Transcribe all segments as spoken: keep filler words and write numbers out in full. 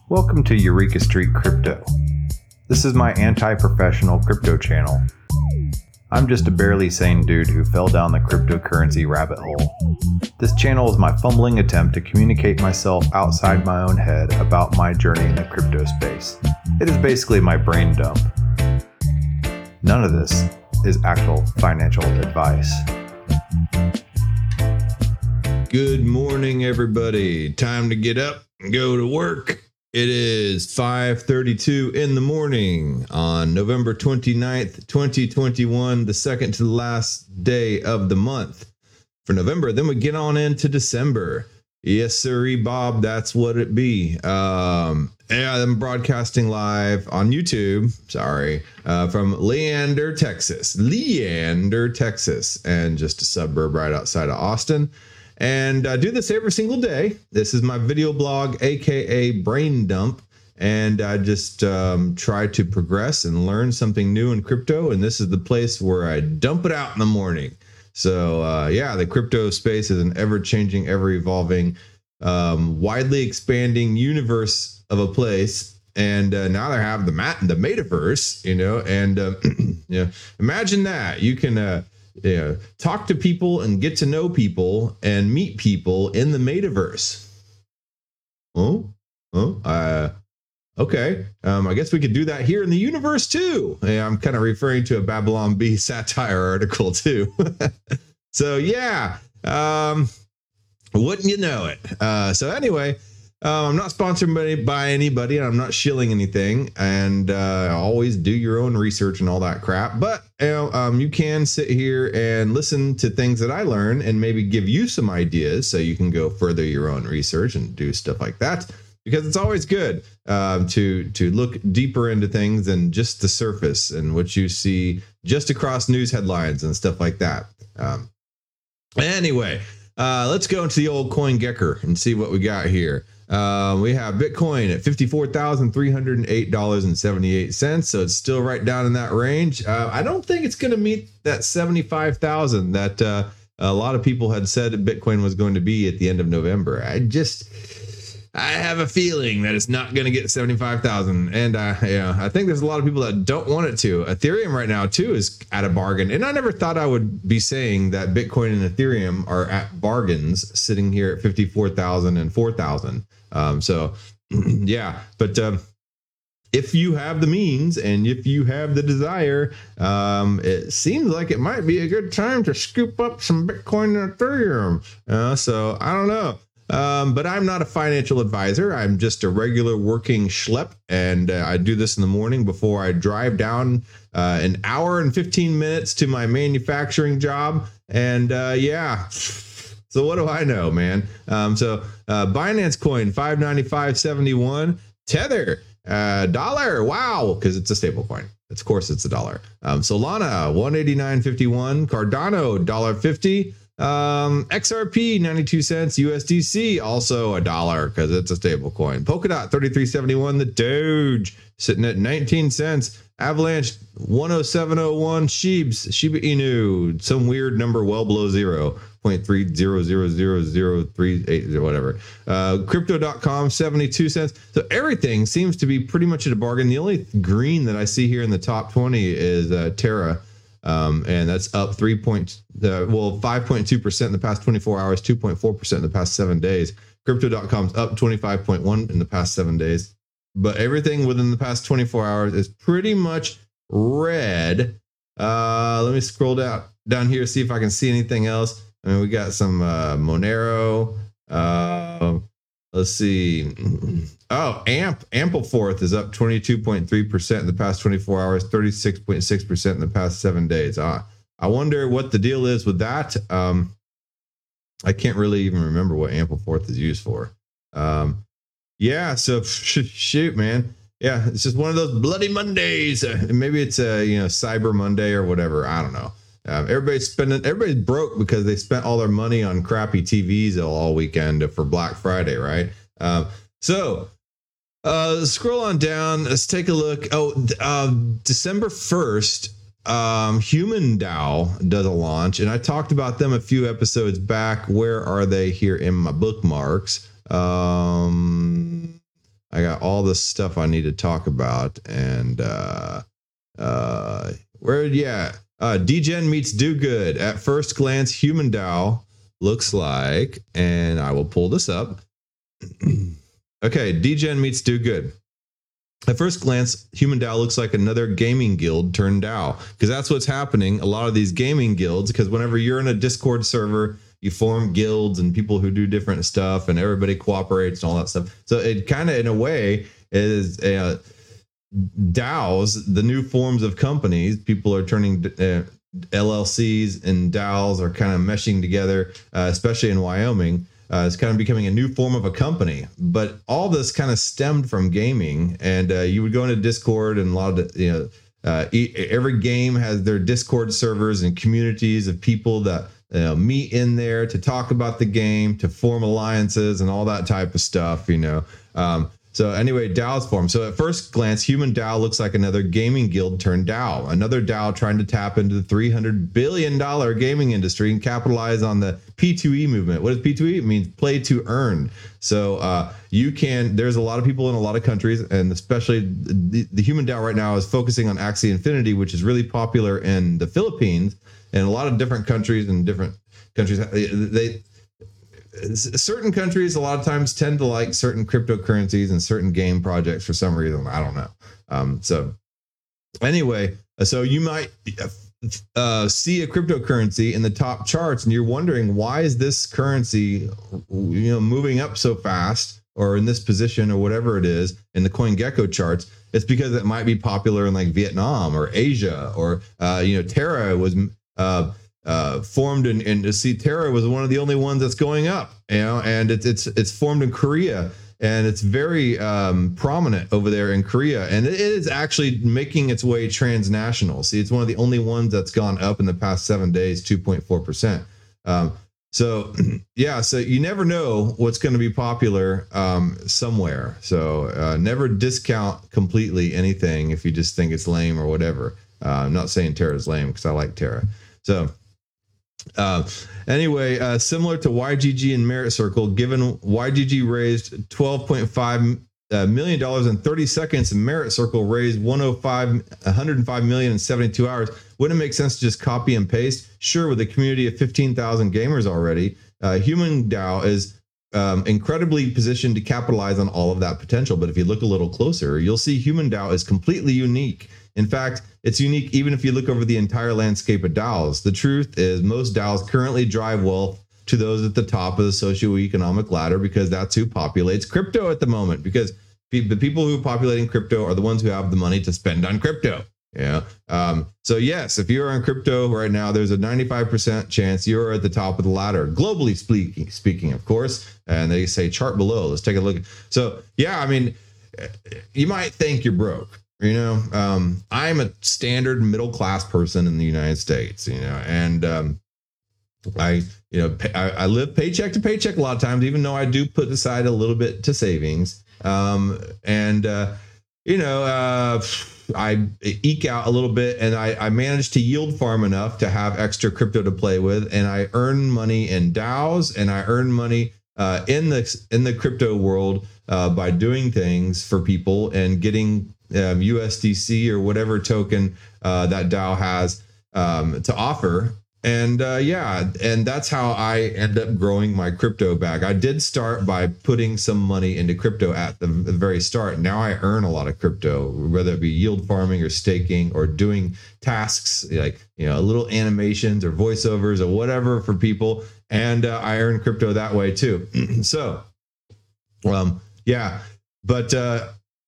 Welcome to Eureka Street Crypto. This is my anti-professional crypto channel. I'm just a barely sane dude who fell down the cryptocurrency rabbit hole. This channel is my fumbling attempt to communicate myself outside my own head about my journey in the crypto space. It is basically my brain dump. None of this is actual financial advice. Good morning, everybody. Time to get up and go to work. It is five thirty-two in the morning on November twenty-ninth, twenty twenty-one, the second to the last day of the month for November. Then we get on into December. Yes, sirree, Bob, that's what it be. Um, yeah, I'm broadcasting live on YouTube, sorry, uh, from Leander, Texas. Leander, Texas, and just a suburb right outside of Austin. And I do this every single day. This is my video blog, aka Brain Dump. And I just um, try to progress and learn something new in crypto. And this is the place where I dump it out in the morning. So uh, yeah, the crypto space is an ever-changing, ever-evolving, um, widely expanding universe of a place. And uh, now they have the mat the metaverse, you know, and uh, yeah, imagine that you can uh, yeah, talk to people and get to know people and meet people in the metaverse. Oh, oh, uh, okay. Um, I guess we could do that here in the universe too. Yeah, I'm kind of referring to a Babylon Bee satire article too. So yeah, um, wouldn't you know it? Uh, so anyway, uh, I'm not sponsored by, by anybody, and I'm not shilling anything. And uh, always do your own research and all that crap. But you know, um, you can sit here and listen to things that I learn and maybe give you some ideas so you can go further your own research and do stuff like that. Because it's always good uh, to to look deeper into things than just the surface and what you see just across news headlines and stuff like that. Um, anyway, uh, let's go into the old CoinGecko and see what we got here. Uh, we have Bitcoin at fifty-four thousand three hundred eight dollars and seventy-eight cents. So it's still right down in that range. Uh, I don't think it's going to meet that seventy-five thousand that uh, a lot of people had said Bitcoin was going to be at the end of November. I just, I have a feeling that it's not going to get seventy-five thousand. And uh, yeah, I think there's a lot of people that don't want it to. Ethereum right now too is at a bargain. And I never thought I would be saying that Bitcoin and Ethereum are at bargains, sitting here at fifty-four thousand and four thousand. Um, so yeah, but, um, if you have the means and if you have the desire, um, it seems like it might be a good time to scoop up some Bitcoin and Ethereum. Uh, so I don't know. Um, but I'm not a financial advisor. I'm just a regular working schlep. And uh, I do this in the morning before I drive down uh, an hour and fifteen minutes to my manufacturing job. And uh, yeah. So what do I know, man? Um, so uh, Binance Coin five ninety-five seventy-one, Tether uh, dollar, wow, because it's a stable coin. Of course, it's a dollar. Um, Solana one eighty-nine fifty-one, Cardano one dollar fifty, um, X R P ninety-two cents, U S D C also a dollar because it's a stable coin. Polkadot thirty-three seventy-one, the Doge sitting at nineteen cents. Avalanche one oh seven oh one, Shibs, Shiba Inu, some weird number well below zero. zero point three zero zero zero zero three eight or whatever. Uh, crypto dot com seventy-two cents. So everything seems to be pretty much at a bargain. The only green that I see here in the top twenty is uh, Terra, um, and that's up three point uh, well five point two percent in the past twenty-four hours, two point four percent in the past seven days. Crypto dot com's up twenty-five point one in the past seven days, but everything within the past twenty-four hours is pretty much red. Uh, let me scroll down down here, see if I can see anything else. I mean, we got some uh, Monero. Uh, let's see. Oh, Amp Ampleforth is up twenty-two point three percent in the past twenty-four hours, thirty-six point six percent in the past seven days. Uh, I wonder what the deal is with that. Um, I can't really even remember what Ampleforth is used for. Um, yeah, so shoot, man. Yeah, it's just one of those bloody Mondays. Uh, maybe it's a you know Cyber Monday or whatever. I don't know. Um, everybody's spending, everybody's broke because they spent all their money on crappy T Vs all, all weekend for Black Friday, right? Um, so uh, scroll on down. Let's take a look. Oh, uh, December first, um, Human DAO does a launch, and I talked about them a few episodes back. Where are they here in my bookmarks? Um, I got all this stuff I need to talk about. And uh, uh, where, yeah, uh, Degen meets Do Good. At first glance, Human DAO looks like, and I will pull this up. Okay, Degen meets Do Good. At first glance, Human DAO looks like another gaming guild turned DAO, because that's what's happening. A lot of these gaming guilds, because whenever you're in a Discord server, you form guilds and people who do different stuff, and everybody cooperates and all that stuff. So it kind of, in a way, is uh, DAOs, the new forms of companies. People are turning uh, L L Cs and DAOs are kind of meshing together, uh, especially in Wyoming. Uh, it's kind of becoming a new form of a company, but all this kind of stemmed from gaming. And uh, you would go into Discord, and a lot of the, you know, uh, e- every game has their Discord servers and communities of people that you know, meet in there to talk about the game, to form alliances, and all that type of stuff. You know, um, so anyway, DAOs form. So at first glance, Human DAO looks like another gaming guild turned DAO, another DAO trying to tap into the three hundred billion dollars gaming industry and capitalize on the P two E movement. What is P two E? It means play to earn. So uh, you can, there's a lot of people in a lot of countries, and especially the, the Human DAO right now is focusing on Axie Infinity, which is really popular in the Philippines and a lot of different countries and different countries. They, certain countries a lot of times tend to like certain cryptocurrencies and certain game projects for some reason. I don't know. Um, so anyway, so you might uh, see a cryptocurrency in the top charts, and you're wondering, why is this currency, you know, moving up so fast, or in this position, or whatever it is in the CoinGecko charts? It's because it might be popular in like Vietnam or Asia, or uh, you know, Terra was uh, uh, formed in, in see Terra was one of the only ones that's going up, you know, and it's it's it's formed in Korea, and it's very um, prominent over there in Korea, and it is actually making its way transnational. See, it's one of the only ones that's gone up in the past seven days, two point four percent. Um, so yeah, so you never know what's going to be popular um, somewhere. So uh, never discount completely anything if you just think it's lame or whatever. Uh, I'm not saying Terra's lame, because I like Terra. So uh, anyway, uh, similar to Y G G and Merit Circle, given Y G G raised twelve point five uh, million dollars in thirty seconds, and Merit Circle raised one hundred five million dollars in seventy-two hours, wouldn't it make sense to just copy and paste? Sure, with a community of fifteen thousand gamers already, uh, Human DAO is um, incredibly positioned to capitalize on all of that potential. But if you look a little closer, you'll see Human DAO is completely unique. In fact, it's unique even if you look over the entire landscape of DAOs. The truth is, most DAOs currently drive wealth to those at the top of the socioeconomic ladder, because that's who populates crypto at the moment. Because the people who are populating crypto are the ones who have the money to spend on crypto. Yeah. Um, so yes, if you're on crypto right now, there's a ninety-five percent chance you're at the top of the ladder, globally speaking, speaking, of course. And they say chart below. Let's take a look. So yeah, I mean, you might think you're broke. You know, um, I'm a standard middle class person in the United States, you know, and um, I, you know, pay, I, I live paycheck to paycheck a lot of times, even though I do put aside a little bit to savings. Um, and, uh, you know, uh, I eke out a little bit, and I, I managed to yield farm enough to have extra crypto to play with. And I earn money in DAOs, and I earn money uh, in the in the crypto world uh, by doing things for people and getting Um, U S D C or whatever token uh, that DAO has um, to offer. And uh, yeah, and that's how I end up growing my crypto bag. I did start by putting some money into crypto at the, the very start. Now I earn a lot of crypto, whether it be yield farming or staking or doing tasks like, you know, little animations or voiceovers or whatever for people. And uh, I earn crypto that way too. So, um, yeah, but uh,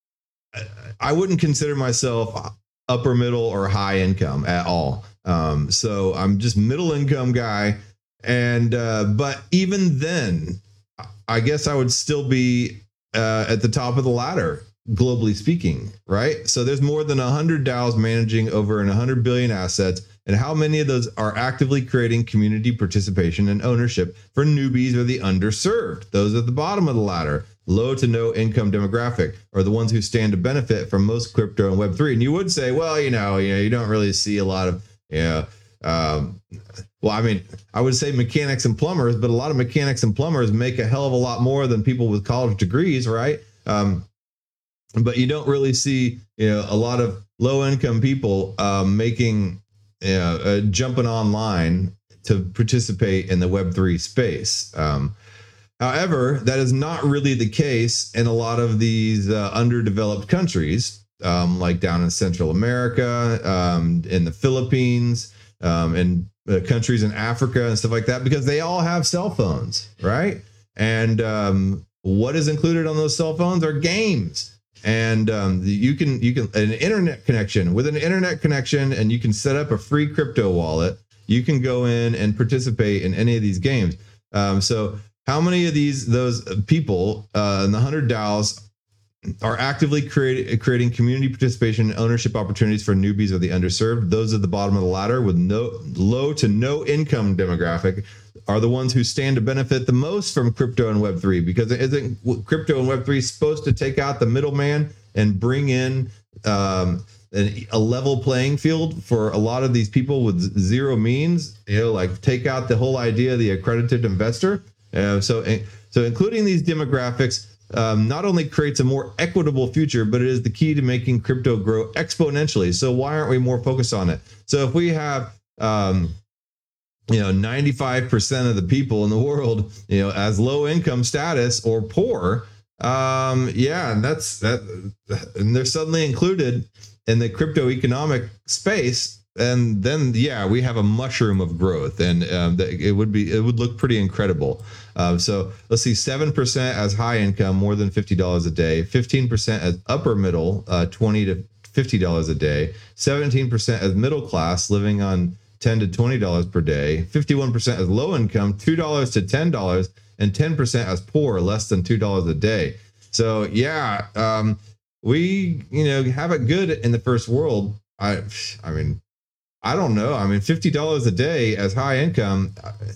I wouldn't consider myself upper middle or high income at all. Um, so I'm just middle income guy. And, uh, but even then, I guess I would still be uh, at the top of the ladder, globally speaking, right? So there's more than one hundred DAOs managing over one hundred billion assets. And how many of those are actively creating community participation and ownership for newbies or the underserved? Those at the bottom of the ladder, low to no income demographic, are the ones who stand to benefit from most crypto and Web three. And you would say, well, you know, you know, you don't really see a lot of, you know, um, well, I mean, I would say mechanics and plumbers, but a lot of mechanics and plumbers make a hell of a lot more than people with college degrees, right? Um, but you don't really see, you know, a lot of low income people um, making, you know, uh, jumping online to participate in the Web three space. Um, however, that is not really the case in a lot of these uh, underdeveloped countries, um, like down in Central America, um, in the Philippines, um, and uh, countries in Africa and stuff like that, because they all have cell phones, right? And um, what is included on those cell phones are games. And um, you can you can an internet connection with an internet connection, and you can set up a free crypto wallet. You can go in and participate in any of these games. Um, so, how many of these those people uh, in the one hundred DAOs are actively create, creating community participation and ownership opportunities for newbies or the underserved? Those at the bottom of the ladder with no low to no income demographic are the ones who stand to benefit the most from crypto and Web three, because isn't crypto and Web three supposed to take out the middleman and bring in um, an, a level playing field for a lot of these people with zero means, you know, like take out the whole idea of the accredited investor. Uh, so, so including these demographics um, not only creates a more equitable future, but it is the key to making crypto grow exponentially. So why aren't we more focused on it? So if we have, um, you know, ninety-five percent of the people in the world, you know, as low income status or poor, um, yeah, and that's that, and they're suddenly included in the crypto economic space. And then, yeah, we have a mushroom of growth, and um, it would be, it would look pretty incredible. Uh, so let's see, seven percent as high income, more than fifty dollars a day, fifteen percent as upper middle, uh, twenty to fifty dollars a day, seventeen percent as middle class, living on ten to twenty dollars per day, fifty-one percent as low income, two dollars to ten dollars, and ten percent as poor, less than two dollars a day. So yeah, um, we, you know, have it good in the first world. I, I mean, I don't know. I mean, fifty dollars a day as high income,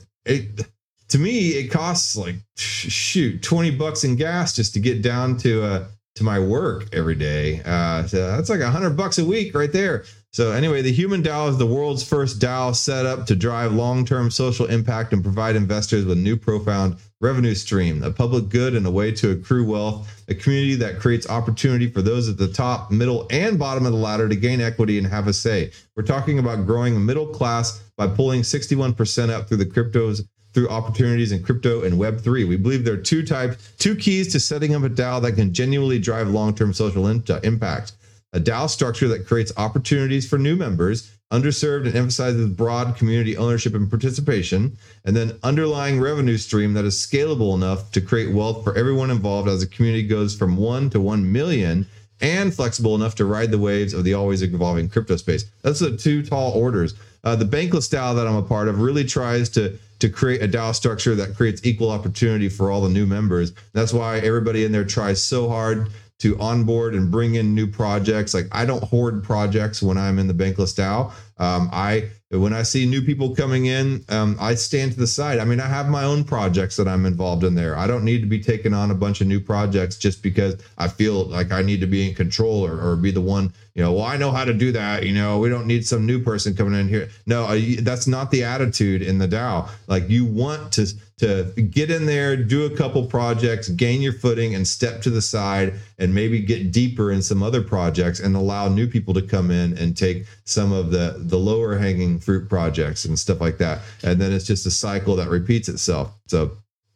it, to me, it costs like, shoot, twenty bucks in gas just to get down to, uh, to my work every day. Uh, so that's like a hundred bucks a week right there. So anyway, the Human DAO is the world's first DAO set up to drive long-term social impact and provide investors with new profound revenue stream, a public good and a way to accrue wealth, a community that creates opportunity for those at the top, middle, and bottom of the ladder to gain equity and have a say. We're talking about growing a middle class by pulling sixty-one percent up through the cryptos, through opportunities in crypto and Web three. We believe there are two types, two keys to setting up a DAO that can genuinely drive long-term social in- impact. A DAO structure that creates opportunities for new members, underserved, and emphasizes broad community ownership and participation, and then underlying revenue stream that is scalable enough to create wealth for everyone involved as the community goes from one to one million, and flexible enough to ride the waves of the always evolving crypto space. That's the two tall orders. Uh, the Bankless DAO that I'm a part of really tries to to create a DAO structure that creates equal opportunity for all the new members. That's why everybody in there tries so hard to onboard and bring in new projects. Like, I don't hoard projects when I'm in the Bankless DAO. Um, I when I see new people coming in, um, I stand to the side. I mean, I have my own projects that I'm involved in there. I don't need to be taking on a bunch of new projects just because I feel like I need to be in control or, or be the one, you know, well, I know how to do that. You know, we don't need some new person coming in here. No, I, that's not the attitude in the DAO. Like, you want to to get in there, do a couple projects, gain your footing, and step to the side, and maybe get deeper in some other projects and allow new people to come in and take some of the the lower hanging fruit projects and stuff like that. And then it's just a cycle that repeats itself. So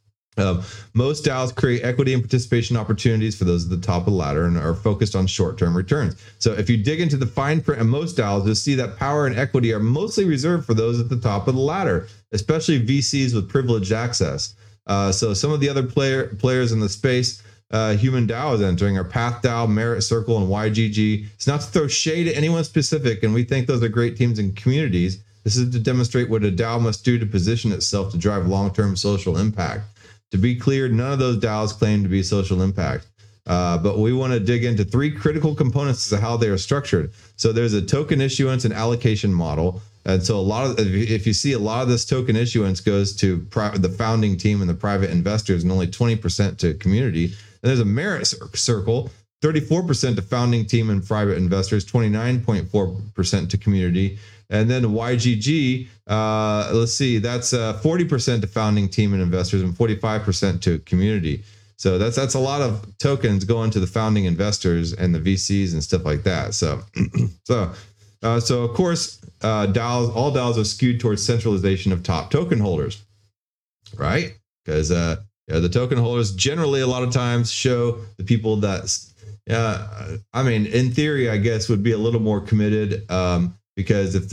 Um, most DAOs create equity and participation opportunities for those at the top of the ladder and are focused on short-term returns. So if you dig into the fine print of most DAOs, you'll see that power and equity are mostly reserved for those at the top of the ladder, especially V Cs with privileged access. Uh, so some of the other player, players in the space uh, Human DAO is entering are PathDAO, Merit Circle, and Y G G. It's not to throw shade at anyone specific, and we think those are great teams and communities. This is to demonstrate what a DAO must do to position itself to drive long-term social impact. To be clear, none of those DAOs claim to be social impact, uh, but we want to dig into three critical components as to how they are structured. So there's a token issuance and allocation model. And so a lot of, if you see a lot of this token issuance goes to pri- the founding team and the private investors and only twenty percent to community. And there's a merit circle, thirty-four percent to founding team and private investors, twenty-nine point four percent to community. And then Y G G, uh, let's see, that's uh, forty percent to founding team and investors and forty-five percent to community. So that's that's a lot of tokens going to the founding investors and the V Cs and stuff like that. So so uh, so of course, uh, DAOs, all DAOs are skewed towards centralization of top token holders, right? Because uh, you know, the token holders generally a lot of times show the people that, uh, I mean, in theory, I guess would be a little more committed um, because if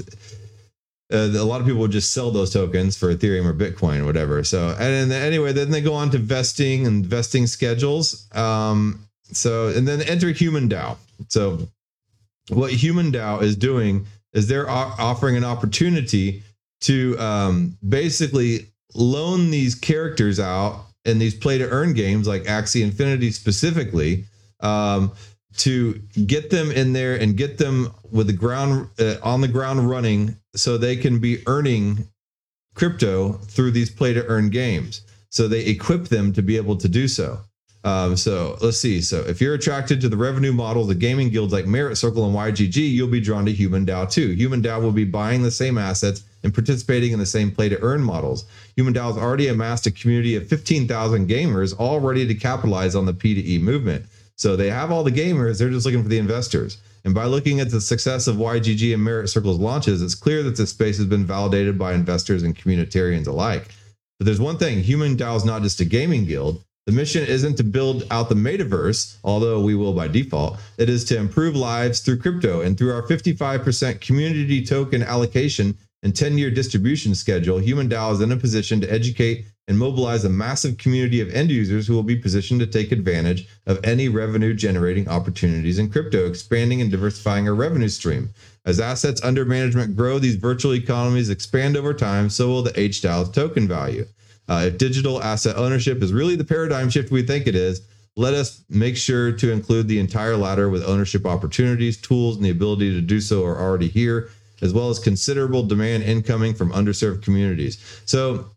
uh, a lot of people would just sell those tokens for Ethereum or Bitcoin or whatever. So and then, anyway, then they go on to vesting and vesting schedules. Um, so and then enter Human DAO. So what Human DAO is doing is they're offering an opportunity to um, basically loan these characters out in these play to earn games like Axie Infinity specifically, um, to get them in there and get them with the ground uh, on the ground running so they can be earning crypto through these play to earn games. So they equip them to be able to do so. Um, so let's see. So if you're attracted to the revenue models of gaming guilds like Merit Circle and Y G G, you'll be drawn to Human DAO too. Human DAO will be buying the same assets and participating in the same play to earn models. Human DAO has already amassed a community of fifteen thousand gamers all ready to capitalize on the P two E movement. So they have all the gamers, they're just looking for the investors. And by looking at the success of Y G G and Merit Circle's launches, it's clear that this space has been validated by investors and communitarians alike. But there's one thing, Human DAO is not just a gaming guild. The mission isn't to build out the metaverse, although we will by default. It is to improve lives through crypto. And through our fifty-five percent community token allocation and ten-year distribution schedule, Human DAO is in a position to educate and mobilize a massive community of end users who will be positioned to take advantage of any revenue-generating opportunities in crypto, expanding and diversifying our revenue stream. As assets under management grow, these virtual economies expand over time, so will the H DAO's token value. Uh, if digital asset ownership is really the paradigm shift we think it is, let us make sure to include the entire ladder with ownership opportunities, tools, and the ability to do so are already here, as well as considerable demand incoming from underserved communities. So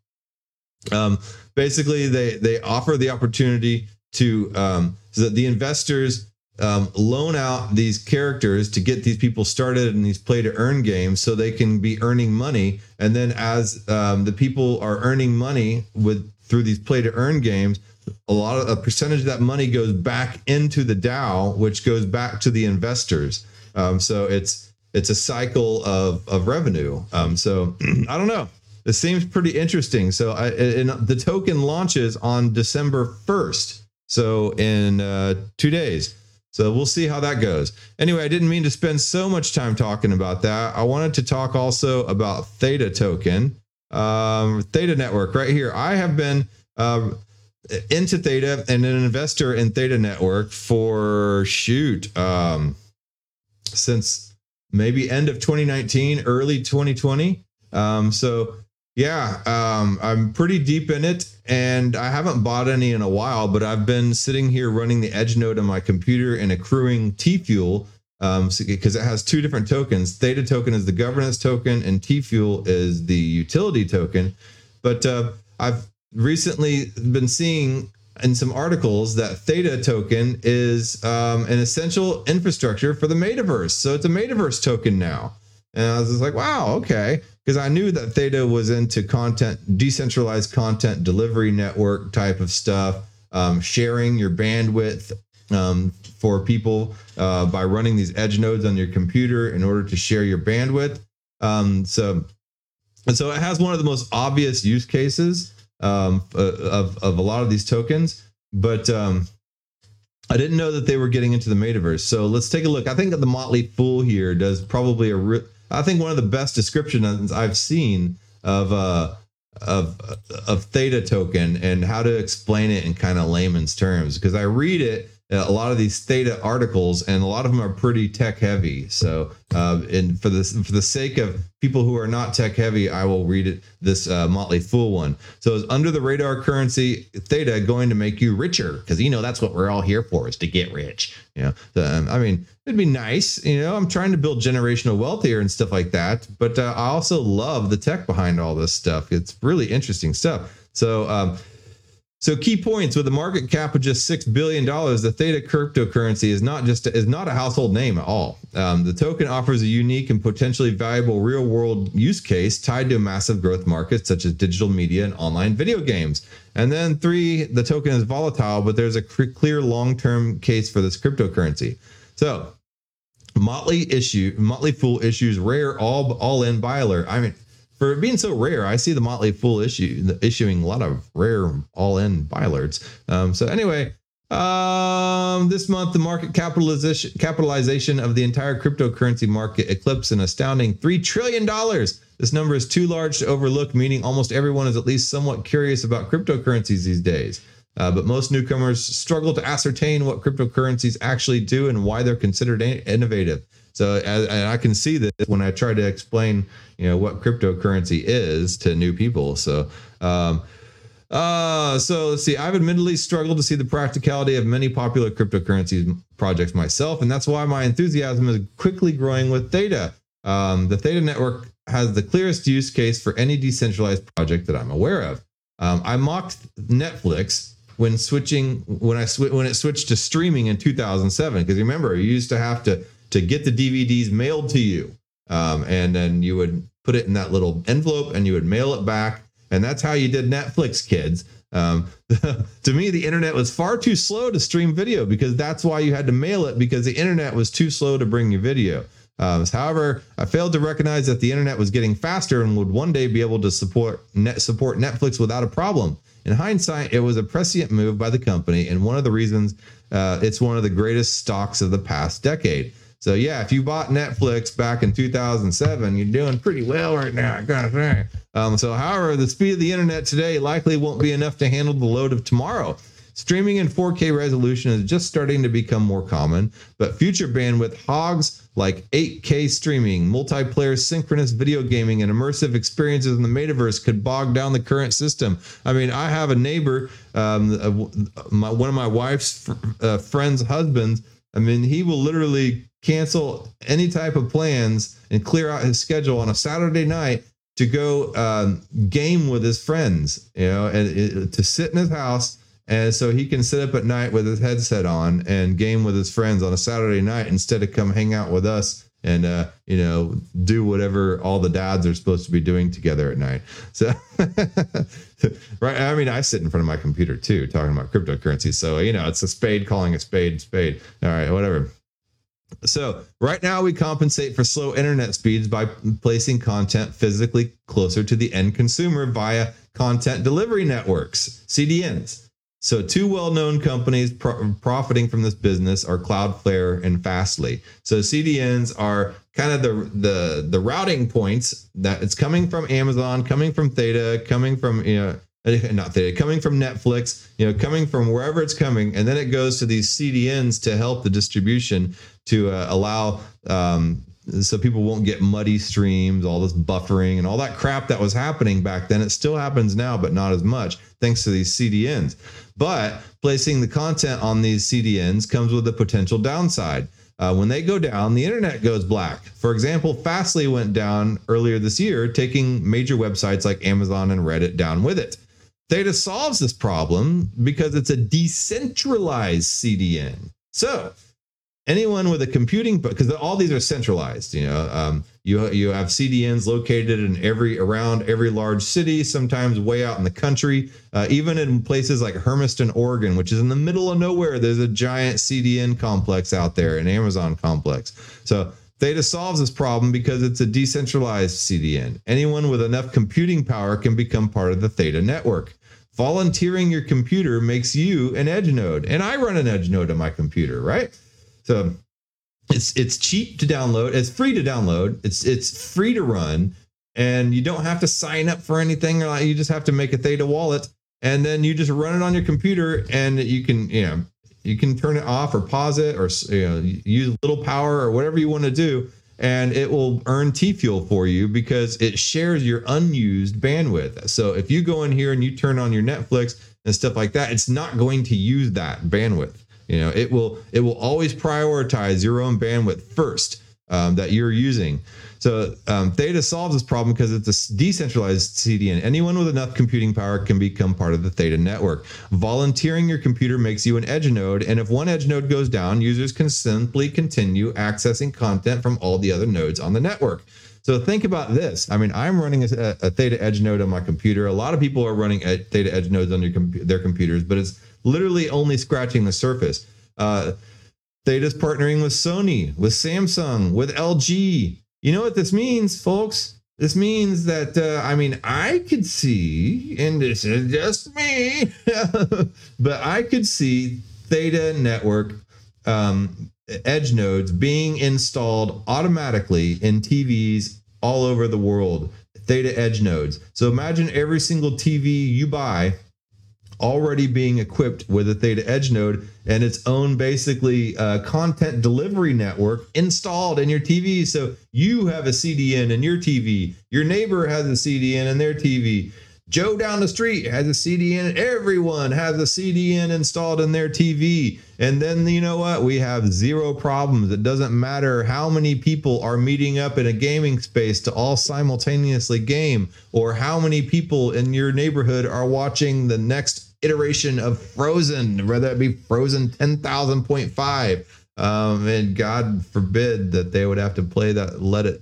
um, basically, they, they offer the opportunity to um, so that the investors um, loan out these characters to get these people started in these play to earn games so they can be earning money. And then as um, the people are earning money with through these play to earn games, a lot of a percentage of that money goes back into the DAO, which goes back to the investors. Um, so it's it's a cycle of of revenue. Um, so I don't know. This seems pretty interesting. So I, and the token launches on December first. So in uh, two days. So we'll see how that goes. Anyway, I didn't mean to spend so much time talking about that. I wanted to talk also about Theta token, um, Theta Network right here. I have been uh, into Theta and an investor in Theta Network for shoot um, since maybe end of twenty nineteen, early twenty twenty. Um, so yeah, um, I'm pretty deep in it, and I haven't bought any in a while, but I've been sitting here running the Edge node on my computer and accruing T-Fuel um, so, because it has two different tokens. Theta token is the governance token, and T-Fuel is the utility token. But uh, I've recently been seeing in some articles that Theta token is um, an essential infrastructure for the metaverse. So it's a metaverse token now. And I was just like, wow, okay. Because I knew that Theta was into content, decentralized content delivery network type of stuff, um, sharing your bandwidth um, for people uh, by running these edge nodes on your computer in order to share your bandwidth. Um, so, and so it has one of the most obvious use cases um, of, of a lot of these tokens, but um, I didn't know that they were getting into the metaverse. So let's take a look. I think that the Motley Fool here does probably a re- I think one of the best descriptions I've seen of uh, of of Theta token and how to explain it in kind of layman's terms, because I read it a lot of these Theta articles and a lot of them are pretty tech heavy. So uh, and for this for the sake of people who are not tech heavy, I will read it this uh, Motley Fool one. So it's under the radar currency Theta going to make you richer, because you know that's what we're all here for, is to get rich. You know, so, um, I mean, it'd be nice. You know, I'm trying to build generational wealth here and stuff like that. But uh, I also love the tech behind all this stuff. It's really interesting stuff. So. Um, So key points: with a market cap of just six billion dollars, the Theta cryptocurrency is not just is not a household name at all. Um, the token offers a unique and potentially valuable real world use case tied to massive growth markets such as digital media and online video games. And then three, the token is volatile, but there's a clear long-term case for this cryptocurrency. So Motley issue, Motley Fool issues rare all all-in buy alert. I mean, for it being so rare, I see the Motley Fool issue issuing a lot of rare all-in buy alerts. Um, so anyway, um, this month the market capitalization capitalization of the entire cryptocurrency market eclipsed an astounding three trillion dollars. This number is too large to overlook, meaning almost everyone is at least somewhat curious about cryptocurrencies these days. Uh, but most newcomers struggle to ascertain what cryptocurrencies actually do and why they're considered innovative. So as, and I can see this when I try to explain, you know, what cryptocurrency is to new people. So, um, uh, so let's see. I've admittedly struggled to see the practicality of many popular cryptocurrencies projects myself, and that's why my enthusiasm is quickly growing with Theta. Um, the Theta network has the clearest use case for any decentralized project that I'm aware of. Um, I mocked Netflix when switching when I sw- when it switched to streaming in two thousand seven, because remember, you used to have to to get the D V Ds mailed to you, um, and then you would put it in that little envelope and you would mail it back, and that's how you did Netflix, kids. Um, to me, the internet was far too slow to stream video, because that's why you had to mail it, because the internet was too slow to bring you video. Um, however, I failed to recognize that the internet was getting faster and would one day be able to support net support Netflix without a problem. In hindsight, it was a prescient move by the company, and one of the reasons uh, it's one of the greatest stocks of the past decade. So yeah, if you bought Netflix back in two thousand seven, you're doing pretty well right now, I gotta say. Um, so however, the speed of the internet today likely won't be enough to handle the load of tomorrow. Streaming in four K resolution is just starting to become more common, but future bandwidth hogs like eight K streaming, multiplayer synchronous video gaming, and immersive experiences in the metaverse could bog down the current system. I mean, I have a neighbor, um, uh, my, one of my wife's fr- uh, friend's husbands. I mean, he will literally cancel any type of plans and clear out his schedule on a Saturday night to go um, game with his friends, you know, and it, to sit in his house. And so he can sit up at night with his headset on and game with his friends on a Saturday night instead of come hang out with us and, uh, you know, do whatever all the dads are supposed to be doing together at night. So, right. I mean, I sit in front of my computer, too, talking about cryptocurrency. So, you know, it's a spade calling a spade spade. All right, whatever. So right now we compensate for slow internet speeds by placing content physically closer to the end consumer via content delivery networks, C D Ns. So two well-known companies pro- profiting from this business are Cloudflare and Fastly. So C D Ns are kind of the, the, the routing points that it's coming from Amazon, coming from Theta, coming from, you know, not Theta, coming from Netflix, you know, coming from wherever it's coming. And then it goes to these C D Ns to help the distribution to uh, allow, um, so people won't get muddy streams, all this buffering and all that crap that was happening back then. It still happens now, but not as much, thanks to these C D Ns. But placing the content on these C D Ns comes with a potential downside. Uh, when they go down, the internet goes black. For example, Fastly went down earlier this year, taking major websites like Amazon and Reddit down with it. Theta solves this problem because it's a decentralized C D N. So anyone with a computing, because all these are centralized, you know, um, you you have C D Ns located in every around every large city, sometimes way out in the country, uh, even in places like Hermiston, Oregon, which is in the middle of nowhere. There's a giant C D N complex out there, an Amazon complex. So Theta solves this problem because it's a decentralized C D N. Anyone with enough computing power can become part of the Theta network. Volunteering your computer makes you an edge node, and I run an edge node on my computer, right? So it's it's cheap to download. It's free to download. It's it's free to run, and you don't have to sign up for anything. Or you just have to make a Theta wallet, and then you just run it on your computer, and you can you know you can turn it off or pause it, or you know use little power or whatever you want to do, and it will earn T-Fuel for you because it shares your unused bandwidth. So if you go in here and you turn on your Netflix and stuff like that, it's not going to use that bandwidth. You know, it will it will always prioritize your own bandwidth first um, that you're using. So um, Theta solves this problem because it's a decentralized C D N. Anyone with enough computing power can become part of the Theta network. Volunteering your computer makes you an edge node, and if one edge node goes down, users can simply continue accessing content from all the other nodes on the network. So think about this. I mean, I'm running a, a Theta Edge node on my computer. A lot of people are running a Theta Edge nodes on your com- their computers, but it's literally only scratching the surface. Uh, Theta's partnering with Sony, with Samsung, with L G. You know what this means, folks? This means that, uh, I mean, I could see, and this is just me, but I could see Theta Network um, edge nodes being installed automatically in T Vs all over the world. Theta edge nodes. So imagine every single T V you buy already being equipped with a Theta Edge node and its own basically uh, content delivery network installed in your T V. So you have a C D N in your T V. Your neighbor has a C D N in their T V. Joe down the street has a C D N. Everyone has a C D N installed in their T V. And then, you know what? We have zero problems. It doesn't matter how many people are meeting up in a gaming space to all simultaneously game, or how many people in your neighborhood are watching the next iteration of Frozen, whether it be Frozen ten thousand point five. Um, and God forbid that they would have to play that Let It.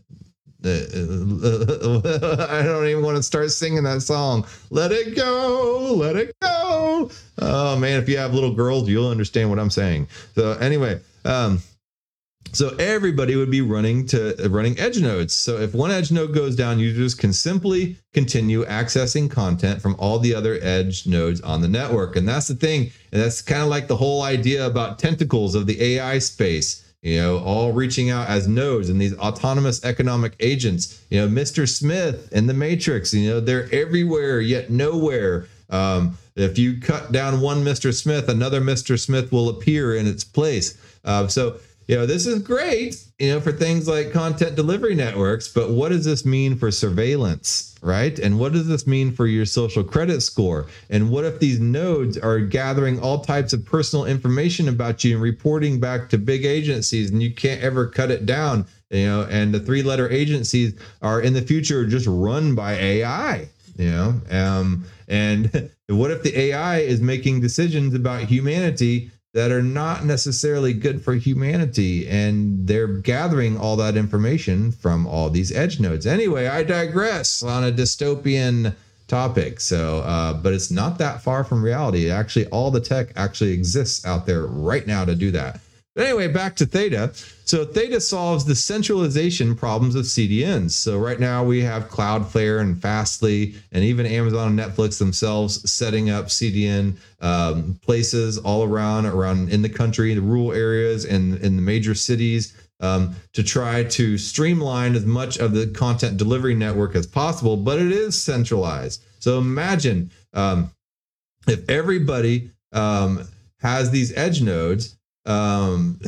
I don't even want to start singing that song. Let it go, let it go. Oh man, if you have little girls, you'll understand what I'm saying. So anyway, um, so everybody would be running to running edge nodes. So if one edge node goes down, users can simply continue accessing content from all the other edge nodes on the network. And that's the thing. And that's kind of like the whole idea about tentacles of the A I space. You know, all reaching out as nodes and these autonomous economic agents. You know, Mister Smith and the Matrix, you know, they're everywhere yet nowhere. Um, if you cut down one Mister Smith, another Mister Smith will appear in its place. Uh, so, you know, this is great, you know, for things like content delivery networks. But what does this mean for surveillance, right? And what does this mean for your social credit score? And what if these nodes are gathering all types of personal information about you and reporting back to big agencies, and you can't ever cut it down, you know, and the three letter agencies are in the future just run by A I, you know? Um, and what if the A I is making decisions about humanity that are not necessarily good for humanity, and they're gathering all that information from all these edge nodes? Anyway, I digress on a dystopian topic. So, uh, but it's not that far from reality. Actually, all the tech actually exists out there right now to do that. But anyway, back to Theta. So Theta solves the centralization problems of C D Ns. So right now we have Cloudflare and Fastly, and even Amazon and Netflix themselves setting up C D N um, places all around, around in the country, the rural areas, and in the major cities, um, to try to streamline as much of the content delivery network as possible. But it is centralized. So imagine um, if everybody um, has these edge nodes. Um,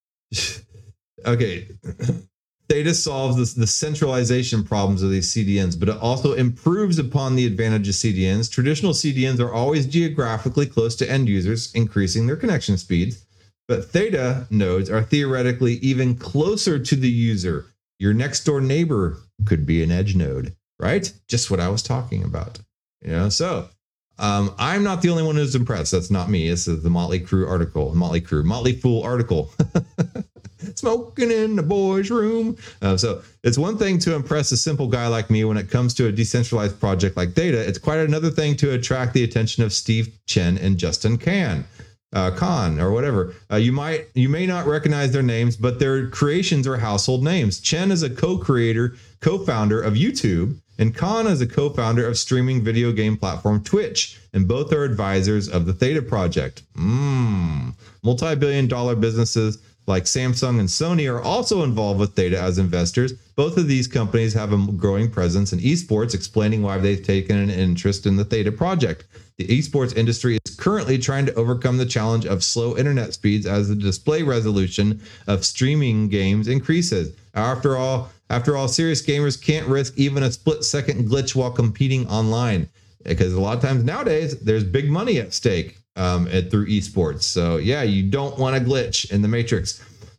okay, Theta solves this, the centralization problems of these C D Ns, but it also improves upon the advantage of C D Ns. Traditional C D Ns are always geographically close to end users, increasing their connection speeds. But Theta nodes are theoretically even closer to the user. Your next door neighbor could be an edge node, right? Just what I was talking about. You know, so Um, I'm not the only one who's impressed. That's not me. This is the Motley Crue article. Motley Crue, Motley Fool article. Smoking in the boys' room. Uh, so it's one thing to impress a simple guy like me when it comes to a decentralized project like Theta. It's quite another thing to attract the attention of Steve Chen and Justin Kan. Uh, Khan or whatever. Uh, you might, you may not recognize their names, but their creations are household names. Chen is a co-creator, co-founder of YouTube, and Khan is a co-founder of streaming video game platform Twitch, and both are advisors of the Theta project. Mm. Multi-billion dollar businesses like Samsung and Sony are also involved with Theta as investors. Both of these companies have a growing presence in esports, explaining why they've taken an interest in the Theta project. The esports industry is currently trying to overcome the challenge of slow internet speeds as the display resolution of streaming games increases. After all, after all, serious gamers can't risk even a split-second glitch while competing online, because a lot of times nowadays there's big money at stake um, at, through esports. So yeah, you don't want a glitch in the Matrix.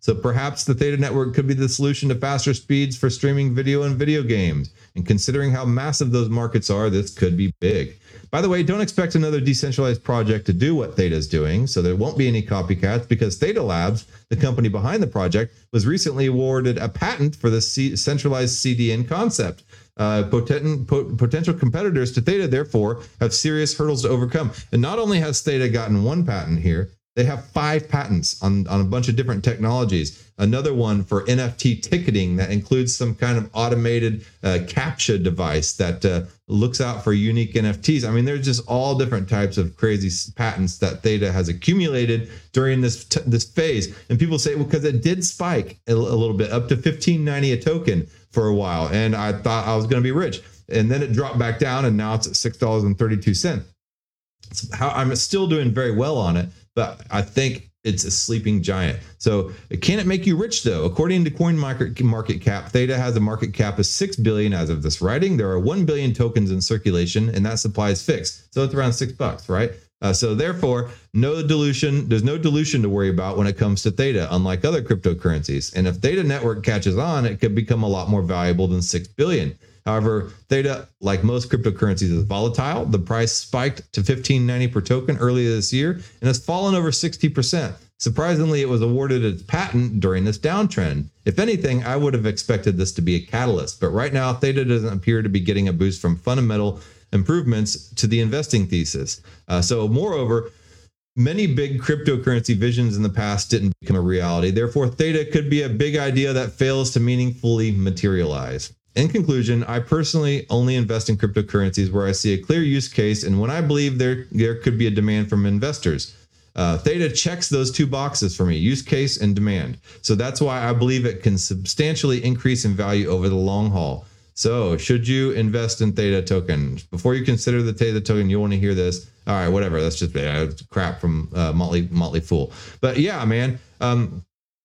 So perhaps the Theta network could be the solution to faster speeds for streaming video and video games. And considering how massive those markets are, this could be big. By the way, don't expect another decentralized project to do what Theta is doing, so there won't be any copycats, because Theta Labs, the company behind the project, was recently awarded a patent for the C- centralized C D N concept. Uh, potent, po- potential competitors to Theta, therefore, have serious hurdles to overcome. And not only has Theta gotten one patent here, they have five patents on, on a bunch of different technologies. Another one for N F T ticketing that includes some kind of automated uh, CAPTCHA device that uh, looks out for unique N F Ts. I mean, there's just all different types of crazy patents that Theta has accumulated during this t- this phase. And people say, well, because it did spike a, a little bit, up to fifteen ninety a token for a while. And I thought I was going to be rich. And then it dropped back down, and now it's at six dollars and thirty-two cents. How I'm still doing very well on it, but I think it's a sleeping giant. So can it make you rich though? According to Coin Market Cap, Theta has a market cap of six billion as of this writing. There are one billion tokens in circulation, and that supply is fixed. So it's around six bucks, right? Uh, so therefore, no dilution. There's no dilution to worry about when it comes to Theta, unlike other cryptocurrencies. And if Theta network catches on, it could become a lot more valuable than six billion. However, Theta, like most cryptocurrencies, is volatile. The price spiked to fifteen ninety per token earlier this year and has fallen over sixty percent. Surprisingly, it was awarded its patent during this downtrend. If anything, I would have expected this to be a catalyst, but right now, Theta doesn't appear to be getting a boost from fundamental improvements to the investing thesis. Uh, so moreover, many big cryptocurrency visions in the past didn't become a reality. Therefore, Theta could be a big idea that fails to meaningfully materialize. In conclusion, I personally only invest in cryptocurrencies where I see a clear use case and when I believe there, there could be a demand from investors. Uh, Theta checks those two boxes for me, use case and demand. So that's why I believe it can substantially increase in value over the long haul. So should you invest in Theta token? Before you consider the Theta token, you'll want to hear this. All right, whatever. That's just uh, crap from uh, Motley, Motley Fool. But yeah, man. Um,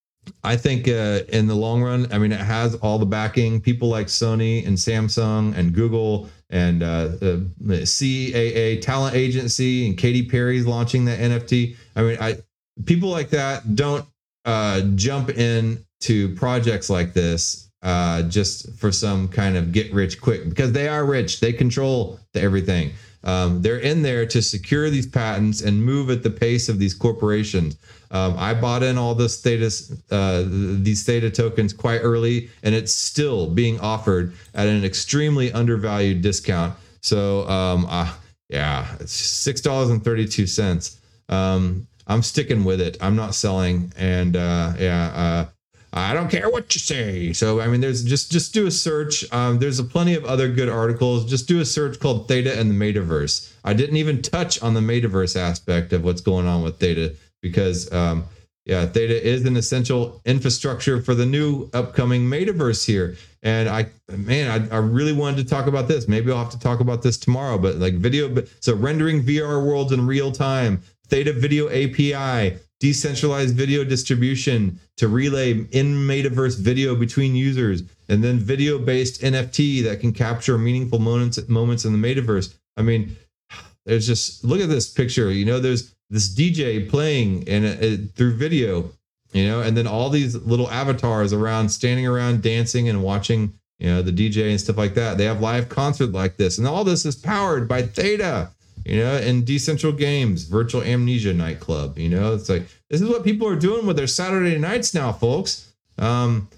I think uh, in the long run, I mean, it has all the backing. People like Sony and Samsung and Google and uh, uh, C A A Talent Agency and Katy Perry's launching that N F T. I mean, I people like that don't uh, jump into projects like this uh, just for some kind of get rich quick, because they are rich. They control the everything. Um, they're in there to secure these patents and move at the pace of these corporations. Um, I bought in all this Theta, uh, these Theta tokens quite early, and it's still being offered at an extremely undervalued discount. So, um, uh, yeah, it's six dollars and thirty-two cents. Um, I'm sticking with it. I'm not selling, and uh, yeah. Uh, I don't care what you say. So, I mean, there's just, just do a search. Um, there's a plenty of other good articles. Just do a search called Theta and the Metaverse. I didn't even touch on the Metaverse aspect of what's going on with Theta because, um, yeah, Theta is an essential infrastructure for the new upcoming Metaverse here. And I, man, I, I really wanted to talk about this. Maybe I'll have to talk about this tomorrow, but like video, but so rendering V R worlds in real time, Theta Video A P I, decentralized video distribution to relay in metaverse video between users, and then video-based N F T that can capture meaningful moments moments in the metaverse. I mean, there's just look at this picture. You know, there's this D J playing in it through video. You know, and then all these little avatars around, standing around, dancing and watching. You know, the D J and stuff like that. They have live concert like this, and all this is powered by Theta. You know, and Decentral Games, Virtual Amnesia Nightclub. You know, it's like, this is what people are doing with their Saturday nights now, folks. Um,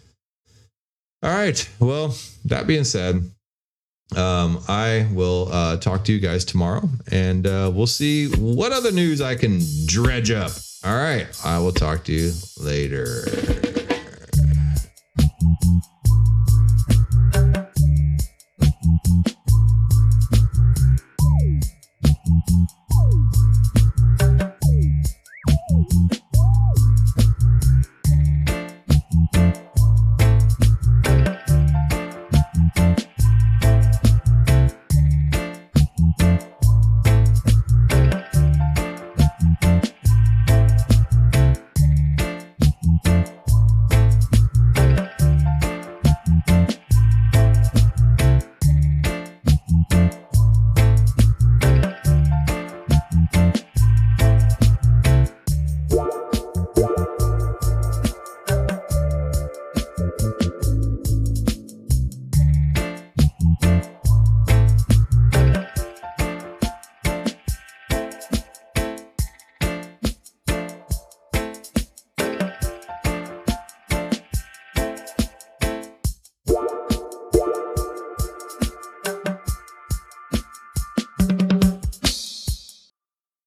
all right. Well, that being said, um, I will uh, talk to you guys tomorrow, and uh, we'll see what other news I can dredge up. All right. I will talk to you later.